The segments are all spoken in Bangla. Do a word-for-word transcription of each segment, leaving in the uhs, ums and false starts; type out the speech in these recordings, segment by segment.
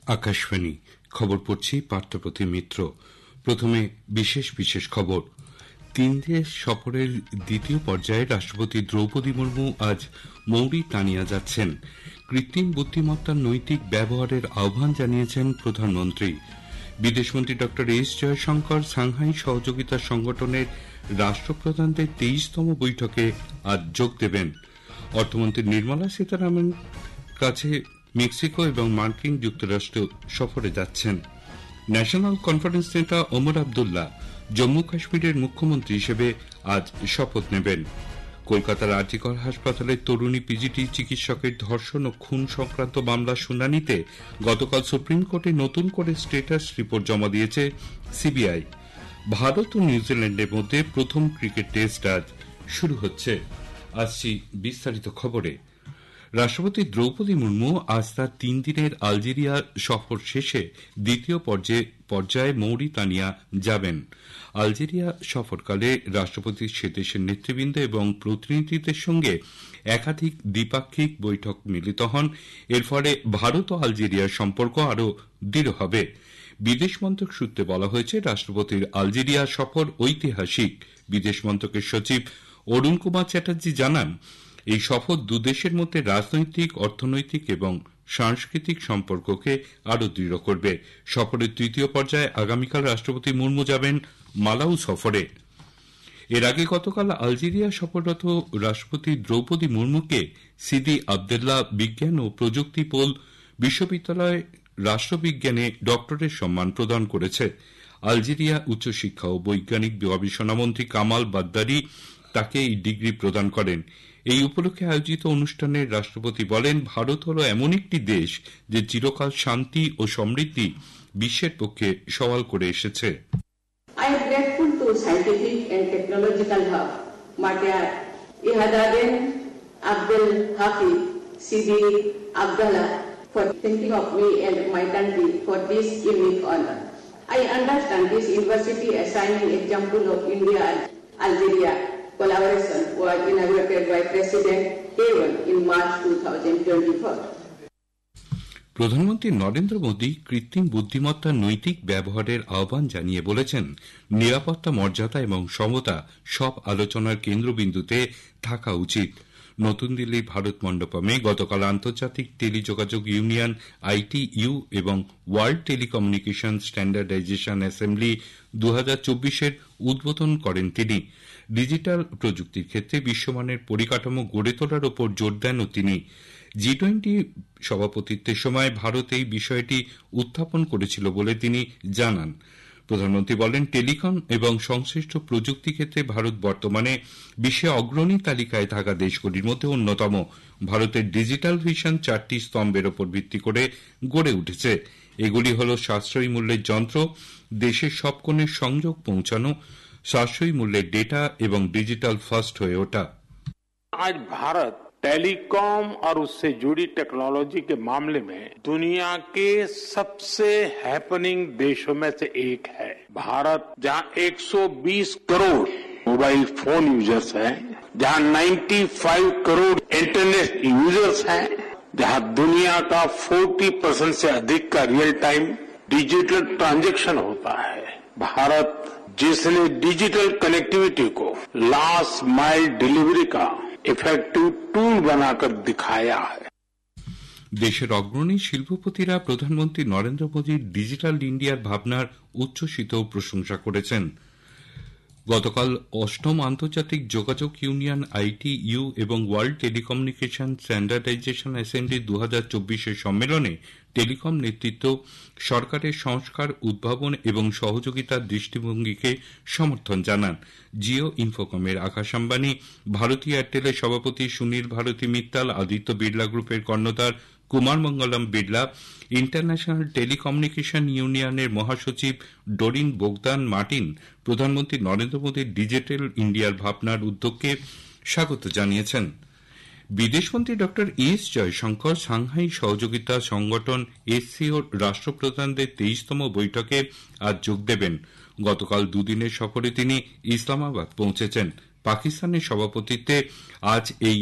আকাশবাণী খবর পড়ছি পার্থপ্রতিম মিত্র। প্রথমে বিশেষ বিশেষ খবর। তিন দেশ সফরের দ্বিতীয় পর্যায়ে রাষ্ট্রপতি দ্রৌপদী মুর্মু আজ মৌরিতানিয়া যাচ্ছেন। কৃত্রিম বুদ্ধিমত্তার নৈতিক ব্যবহারের আহ্বান জানিয়েছেন প্রধানমন্ত্রী। বিদেশমন্ত্রী ড এস জয়শঙ্কর সাংহাই সহযোগিতা সংগঠনের রাষ্ট্রপ্রধানদের তেইশতম বৈঠকে আজ যোগ দেবেন। অর্থমন্ত্রী নির্মলা সীতারামন কাছে মেক্সিকো এবং মার্কিন যুক্তরাষ্ট্র সফরে যাচ্ছেন। ন্যাশনাল কনফারেন্স নেতা ওমর আবদুল্লাহ জম্মু কাশ্মীরের মুখ্যমন্ত্রী হিসেবে আজ শপথ নেবেন। কলকাতার আর জি কর হাসপাতালের তরুণী পিজিটি চিকিৎসকের ধর্ষণ ও খুন সংক্রান্ত মামলার শুনানিতে গতকাল সুপ্রিম কোর্টে নতুন করে স্ট্যাটাস রিপোর্ট জমা দিয়েছে সিবিআই। ভারত ও নিউজিল্যান্ডের মধ্যে প্রথম ক্রিকেট টেস্ট আজ শুরু হচ্ছে। আসছি বিস্তারিত খবরে। রাষ্ট্রপতি দ্রৌপদী মুর্মু আজ তার তিন দিনের আলজেরিয়া সফর শেষে দ্বিতীয় পর্যায়ে মৌরিতানিয়া যাবেন। আলজেরিয়া সফরকালে রাষ্ট্রপতি সে দেশের নেতৃবৃন্দ এবং প্রতিনিধিদের সঙ্গে একাধিক দ্বিপাক্ষিক বৈঠক মিলিত হন। এর ফলে ভারত ও আলজেরিয়ার সম্পর্ক আরও দৃঢ় হবে। বিদেশ মন্ত্রক সূত্রে বলা হয়েছে, রাষ্ট্রপতির আলজেরিয়া সফর ঐতিহাসিক। বিদেশ মন্ত্রকের সচিব অরুণ কুমার চ্যাটার্জি জানান, এই সফর দুদেশের মধ্যে রাজনৈতিক, অর্থনৈতিক এবং সাংস্কৃতিক সম্পর্ককে আরও দৃঢ় করবে। সফরের তৃতীয় পর্যায়ে আগামীকাল রাষ্ট্রপতি মুর্মু যাবেন মালাউ সফরে। এর আগে গতকাল আলজেরিয়া সফররত রাষ্ট্রপতি দ্রৌপদী মুর্মুকে সিদি আবদুল্লাহ বিজ্ঞান ও প্রযুক্তি পোল বিশ্ববিদ্যালয় রাষ্ট্রবিজ্ঞানে ডক্টরেট সম্মান প্রদান করেছে। আলজেরিয়া উচ্চশিক্ষা ও বৈজ্ঞানিক গবেষণা মন্ত্রী কামাল বাদ্দারি তাকে এই ডিগ্রি প্রদান করেন। এই উপলক্ষে আয়োজিত অনুষ্ঠানে রাষ্ট্রপতি বলেন, ভারত হল এমন একটি দেশ যে চিরকাল শান্তি ও সমৃদ্ধি বিশ্বের পক্ষে সওয়াল করে এসেছে। I am grateful to scientific and technological hub Mater Ihadaden Abdel Hafiz Sidi Abdallah for thinking of me and my country for this unique honor. I understand this university as shining example of India and Algeria collaboration was inaugurated by President Hewan in March twenty twenty-four. প্রধানমন্ত্রী নরেন্দ্র মোদী কৃত্রিম বুদ্ধিমত্তার নৈতিক ব্যবহারের আহ্বান জানিয়ে বলেছেন, নিরাপত্তা, মর্যাদা এবং সমতা সব আলোচনার কেন্দ্রবিন্দুতে থাকা উচিত। নতুন দিল্লির ভারত মণ্ডপমে গতকাল আন্তর্জাতিক টেলিযোগাযোগ ইউনিয়ন আইটিইউ এবং ওয়ার্ল্ড টেলিকমিউনিকেশন স্ট্যান্ডার্ডাইজেশন অ্যাসেম্বলি দু হাজার চব্বিশের উদ্বোধন করেন তিনি। ডিজিটাল প্রযুক্তির ক্ষেত্রে বিশ্বমানের পরিকাঠামো গড়ে তোলার ওপর জোর দেনও তিনি। জি টোয়েন্টি সভাপতিত্বের সময় ভারত এই বিষয়টি উত্থাপন করেছিল বলে তিনি জানান। প্রধানমন্ত্রী বলেন, টেলিকম এবং সংশ্লিষ্ট প্রযুক্তি ক্ষেত্রে ভারত বর্তমানে বিশ্বে অগ্রণী তালিকায় থাকা দেশগুলির মধ্যে অন্যতম। ভারতের ডিজিটাল ভিশন চারটি স্তম্ভের ওপর ভিত্তি করে গড়ে উঠেছে। এগুলি হল সাশ্রয়ী মূল্যের যন্ত্র, দেশের সব কোণে সংযোগ পৌঁছানো, সাশ্রয়ী মূল্যের ডেটা এবং ডিজিটাল ফার্স্ট হয়ে ওঠা। আজ ভারত टेलीकॉम और उससे जुड़ी टेक्नोलॉजी के मामले में दुनिया के सबसे हैपनिंग देशों में से एक है। भारत जहां एक सौ बीस करोड़ मोबाइल फोन यूजर्स हैं, जहां पचानवे करोड़ इंटरनेट यूजर्स हैं, जहां दुनिया का चालीस परसेंट से अधिक का रियल टाइम डिजिटल ट्रांजैक्शन होता है, भारत जिसने डिजिटल कनेक्टिविटी को लास्ट माइल डिलीवरी का इफेक्टिव टूल बनाकर दिखाया है। দেশের অগ্রণী শিল্পপতিরা প্রধানমন্ত্রী নরেন্দ্র মোদীর ডিজিটাল ইন্ডিয়ার ভাবনার উচ্ছ্বসিত প্রশংসা করেছেন। গতকাল অষ্টম আন্তর্জাতিক যোগাযোগ ইউনিয়ন আইটিইউ এবং ওয়ার্ল্ড টেলিকমিউনিকেশন স্ট্যান্ডার্ডাইজেশন অ্যাসেম্বলি দু হাজার চব্বিশের সম্মেলনে টেলিকম নেতৃত্ব সরকারের সংস্কার, উদ্ভাবন এবং সহযোগিতার দৃষ্টিভঙ্গিকে সমর্থন জানান। জিও ইনফোকমের আকাশ আম্বানি, ভারতী এয়ারটেলের সভাপতি সুনীল ভারতী মিত্তাল, আদিত্য বিড়লা গ্রুপের কর্ণধার কুমার মঙ্গলম বিড়লা, ইন্টারন্যাশনাল টেলিকমিউনিকেশন ইউনিয়নের মহাসচিব ডোরিন বোগদান মার্টিন প্রধানমন্ত্রী নরেন্দ্র মোদীর ডিজিটাল ইন্ডিয়ার ভাবনার উদ্যোগকে স্বাগত জানিয়েছেন। বিদেশমন্ত্রী ড এস জয়শঙ্কর সাংহাই সহযোগিতা সংগঠন এসসিওর রাষ্ট্রপ্রধানদের তেইশতম বৈঠকে আজ যোগ দেবেন। গতকাল দুদিনের সফরে তিনি ইসলামাবাদ পৌঁছেছেন। পাকিস্তানের সভাপতিত্বে আজ এই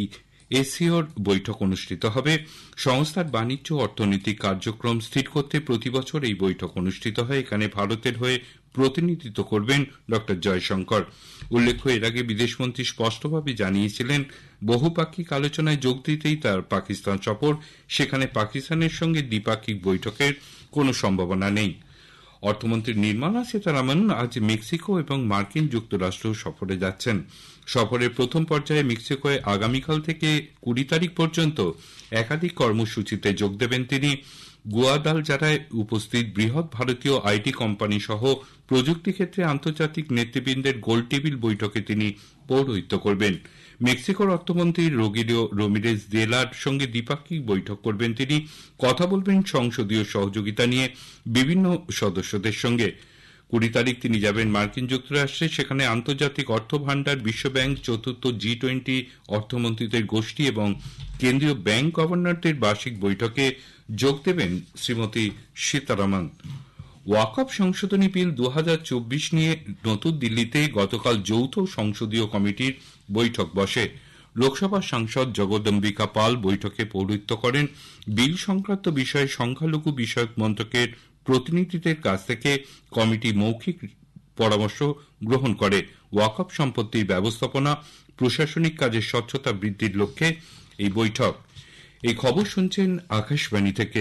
এসসিওর বৈঠক অনুষ্ঠিত হবে। সংস্থার বাণিজ্য অর্থনৈতিক কার্যক্রম স্থির করতে প্রতি বছর এই বৈঠক অনুষ্ঠিত হয়। এখানে ভারতের হয়ে প্রতিনিধিত্ব করবেন ড জয়শঙ্কর। উল্লেখ্য, এর আগে বিদেশমন্ত্রী স্পষ্টভাবে জানিয়েছিলেন বহুপাক্ষিক আলোচনায় যোগ দিতেই তার পাকিস্তান সফর। সেখানে পাকিস্তানের সঙ্গে দ্বিপাক্ষিক বৈঠকের কোনো সম্ভাবনা নেই। অর্থমন্ত্রী নির্মলা সীতারামন আজ মেক্সিকো এবং মার্কিন যুক্তরাষ্ট্র সফরে যাচ্ছেন। সফরের প্রথম পর্যায়ে মেক্সিকোয় আগামীকাল থেকে কুড়ি তারিখ পর্যন্ত একাধিক কর্মসূচিতে যোগ দেবেন তিনি। গুয়াদালজারায় উপস্থিত বৃহৎ ভারতীয় আইটি কোম্পানি সহ প্রযুক্তি ক্ষেত্রে আন্তর্জাতিক নেতৃবৃন্দের গোলটেবিল বৈঠকে তিনি পৌরোহিত্য করবেন। মেক্সিকোর অর্থমন্ত্রী রোগেলিও রমিরেজ দেলার সঙ্গে দ্বিপাক্ষিক বৈঠক করবেন তিনি। কথা বলবেন সংসদীয় সহযোগিতা নিয়ে বিভিন্ন সদস্যদের সঙ্গে। কুড়ি তারিখ তিনি যাবেন মার্কিন যুক্তরাষ্ট্রে। সেখানে আন্তর্জাতিক অর্থ ভাণ্ডার, বিশ্বব্যাংক, চতুর্থ জি টোয়েন্টি অর্থমন্ত্রীদের গোষ্ঠী এবং কেন্দ্রীয় ব্যাংক গভর্নরদের বার্ষিক বৈঠকে যোগ দেবেন শ্রীমতী সীতারামন। ওয়াকফ সংশোধনী বিল দু হাজার চব্বিশ নিয়ে নতুন দিল্লিতে গতকাল যৌথ সংসদীয় কমিটির বৈঠক বসে। লোকসভা সাংসদ জগদম্বিকা পাল বৈঠকে পৌরোহিত্য করেন। বিল সংক্রান্ত বিষয়ে সংখ্যালঘু বিষয়ক মন্ত্রকের প্রতিনিধিদের কাছ থেকে কমিটি মৌখিক পরামর্শ গ্রহণ করে। ওয়াকফ সম্পত্তির ব্যবস্থাপনা, প্রশাসনিক কাজের স্বচ্ছতা বৃদ্ধির লক্ষ্যে এই বৈঠক। এই খবর শুনছেন আকাশবাণী থেকে।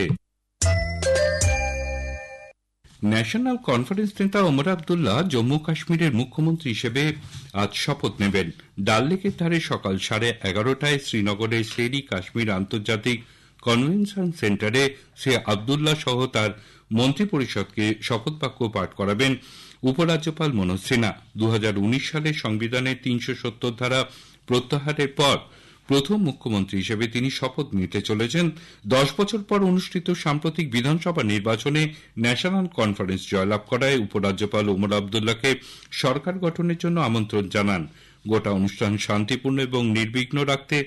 ন্যাশনাল কনফারেন্স নেতা ওমর আবদুল্লাহ জম্মু কাশ্মীরের মুখ্যমন্ত্রী হিসেবে আজ শপথ নেবেন। ডাল লেকের ধারে সকাল সাড়ে এগারোটায় শ্রীনগরের শেরি কাশ্মীর আন্তর্জাতিক কনভেনশন সেন্টারে সে আবদুল্লাহ সহ তার মন্ত্রিপরিষদকে শপথ বাক্য পাঠ করাবেন উপরাজ্যপাল মনোজ সিনহা। দু হাজার উনিশ সালে সংবিধানের তিনশো সত্তর ধারা প্রত্যাহারের পর প্রথম মুখ্যমন্ত্রী হিসেবে তিনি শপথ নিতে চলেছেন। দশ বছর পর অনুষ্ঠিত সাম্প্রতিক বিধানসভা নির্বাচনে ন্যাশনাল কনফারেন্স জয়লাভ করায় উপরাজ্যপাল ওমর আবদুল্লাহকে সরকার গঠনের জন্য আমন্ত্রণ জানান। গোটা অনুষ্ঠান শান্তিপূর্ণ এবং নির্বিঘ্ন রাখতে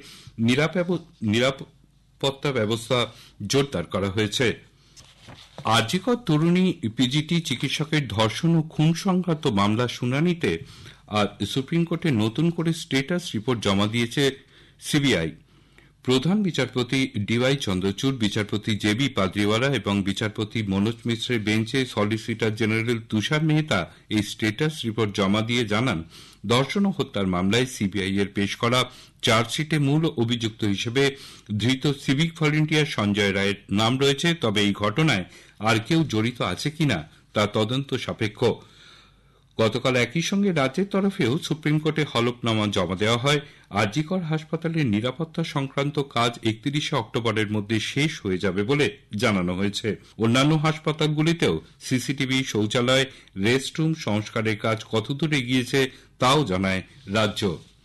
নিরাপত্তা ব্যবস্থা জোরদার করা হয়েছে। আরজিকর তরুণী পিজিটি চিকিৎসকের ধর্ষণ ও খুন সংক্রান্ত মামলার শুনানিতে আজ সুপ্রিম কোর্টে নতুন করে স্টেটাস রিপোর্ট জমা দিয়েছে সিবিআই। প্রধান বিচারপতি ডিওয়াই চন্দ্রচূড়, বিচারপতি জে বি পাদ্রিওয়ালা এবং বিচারপতি মনোজ মিশ্রের বেঞ্চে সলিসিটর জেনারেল তুষার মেহতা এই স্টেটাস রিপোর্ট জমা দিয়ে জানান, ধর্ষণ ও হত্যার মামলায় সিবিআই এর পেশ করা চার্জশিটে মূল অভিযুক্ত হিসেবে ধৃত সিভিক ভলেন্টিয়ার সঞ্জয় রায়ের নাম রয়েছে। তবে এই ঘটনায় আর কেউ জড়িত আছে কিনা তা তদন্ত সাপেক্ষ। গতকাল একই সঙ্গে রাজ্যের তরফেও সুপ্রিম কোর্টে হলফনামা জমা দেওয়া হয়। আরজিকর হাসপাতালের নিরাপত্তা সংক্রান্ত কাজ একত্রিশে অক্টোবরের মধ্যে শেষ হয়ে যাবে বলে জানানো হয়েছে। অন্যান্য হাসপাতালগুলিতেও সিসিটিভি, শৌচালয়, রেস্টরুম সংস্কারের কাজ কতদূর এগিয়েছে তাও জানায় রাজ্য।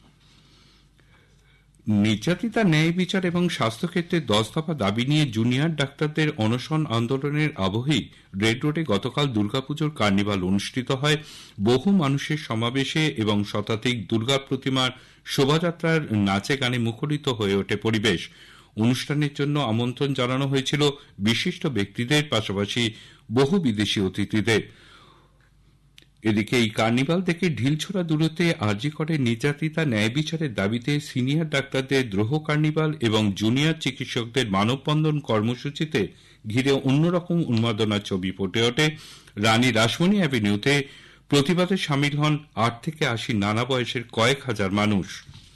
নির্যাতিতা ন্যায় বিচার এবং স্বাস্থ্যক্ষেত্রে দশ দফা দাবি নিয়ে জুনিয়র ডাক্তারদের অনশন আন্দোলনের আবহেই রেড রোডে গতকাল দুর্গাপুজোর কার্নিভাল অনুষ্ঠিত হয়। বহু মানুষের সমাবেশে এবং শতাধিক দুর্গা প্রতিমার শোভাযাত্রার নাচে গানে মুখরিত হয়ে ওঠে পরিবেশ। অনুষ্ঠানের জন্য আমন্ত্রণ জানানো হয়েছিল বিশিষ্ট ব্যক্তিদের, পাশাপাশি বহু বিদেশি অতিথিদের। এদিকে এই কার্নিভাল থেকে ঢিলছোড়া দূরত্বে আরজিকরের নির্যাতিতা ন্যায় বিচারের দাবিতে সিনিয়র ডাক্তারদের দ্রোহ কার্নিভাল এবং জুনিয়র চিকিৎসকদের মানববন্ধন কর্মসূচিতে ঘিরে অন্যরকম উন্মাদনার ছবি ফুটে ওঠে। রানী রাসমণি অ্যাভিনিউতে প্রতিবাদে সামিল হন আট থেকে আশি নানা বয়সের কয়েক হাজার মানুষ।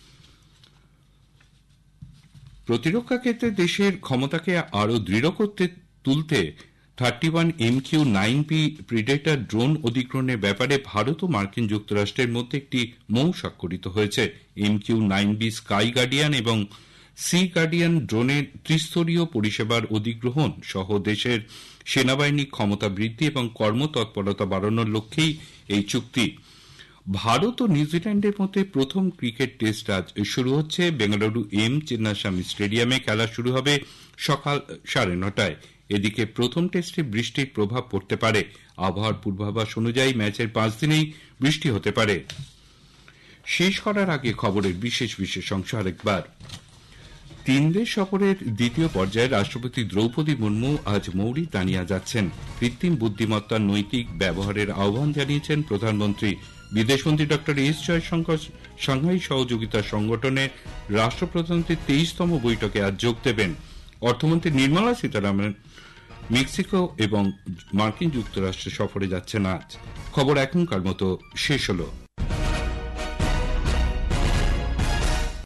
প্রতিরক্ষা ক্ষেত্রে দেশের ক্ষমতাকে আরও দৃঢ় করতে তুলতে thirty one M Q nine B predator drone অধিগ্রহণের ব্যাপারে ভারত ও মার্কিন যুক্তরাষ্ট্রের মধ্যে একটি মৌ স্বাক্ষরিত হয়েছে। M Q nine B sky guardian এবং সি গার্ডিয়ান ড্রোনের ত্রিস্তরীয় পরিষেবার অধিগ্রহণ সহ দেশের সেনাবাহিনী ক্ষমতা বৃদ্ধি এবং কর্মতৎপরতা বাড়ানোর লক্ষ্যেই এই চুক্তি। ভারত ও নিউজিল্যান্ডের মধ্যে প্রথম ক্রিকেট টেস্ট আজ শুরু হচ্ছে। বেঙ্গালুরু এম চিন্নাস্বামী স্টেডিয়ামে খেলা শুরু হবে সকাল সাড়ে নটায়। এদিকে প্রথম টেস্টে বৃষ্টির প্রভাব পড়তে পারে। আবহাওয়ার পূর্বাভাস অনুযায়ী ম্যাচের পাঁচ দিনেই বৃষ্টি হতে পারে। শেষ করার আগে খবরের বিশেষ বিশেষ অংশ আরেকবার। তিন দেশ সফরের দ্বিতীয় পর্যায়ে রাষ্ট্রপতি দ্রৌপদী মুর্মু আজ মৌরিতানিয়া যাচ্ছেন। কৃত্রিম বুদ্ধিমত্তার নৈতিক ব্যবহারের আহ্বান জানিয়েছেন প্রধানমন্ত্রী। বিদেশমন্ত্রী ডক্টর এস জয়শঙ্কর সাংহাই সহযোগিতা সংগঠনের রাষ্ট্রপ্রধানদের তেইশতম বৈঠকে আজ যোগ দেবেন। অর্থমন্ত্রী নির্মলা সীতারামন মেক্সিকো এবং মার্কিন যুক্তরাষ্ট্র সফরে যাচ্ছেন আজ। খবর এখনকার মতো শেষ হলো।